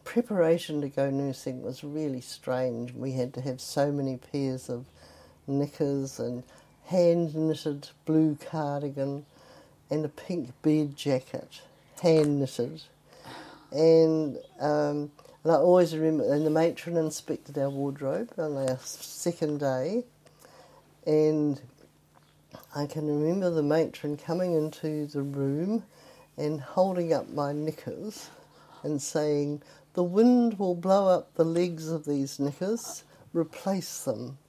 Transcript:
preparation to go nursing was really strange. We had to have so many pairs of knickers and hand-knitted blue cardigan and a pink bed jacket, hand-knitted. And I always remember, and the matron inspected our wardrobe on our second day, and I can remember the matron coming into the room and holding up my knickers and saying, "The wind will blow up the legs of these knickers, replace them."